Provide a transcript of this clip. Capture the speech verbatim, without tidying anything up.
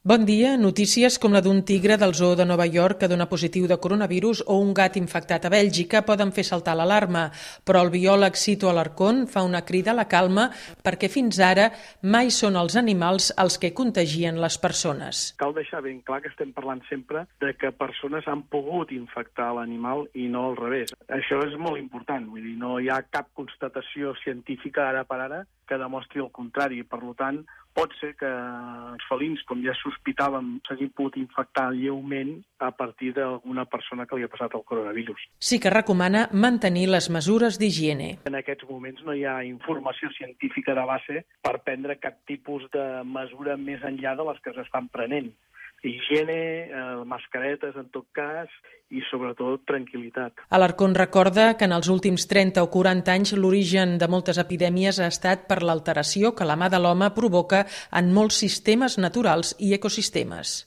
Bon dia. Notícies com la d'un tigre del zoo de Nova York que dona positiu de coronavirus o un gat infectat a Bèlgica poden fer saltar l'alarma, però el biòleg Cito Alarcón fa una crida a la calma perquè fins ara mai són els animals els que contagien les persones. Cal deixar ben clar que estem parlant sempre de que persones han pogut infectar l'animal i no al revés. Això és molt important, vull dir, no hi ha cap constatació científica ara per ara que demostri el contrari. Per tant, pot ser que els felins, com ja sospitàvem, s'hagin pogut infectar lleument a partir d'alguna persona que li ha passat el coronavirus. Sí que recomana mantenir les mesures d'higiene. En aquests moments no hi ha informació científica de base per prendre cap tipus de mesura més enllà de les que s'estan prenent. Higiene, eh, mascaretes en tot cas i sobretot tranquil·litat. Alarcón recorda que en els últims trenta o quaranta anys l'origen de moltes epidèmies ha estat per l'alteració que la mà de l'home provoca en molts sistemes naturals i ecosistemes.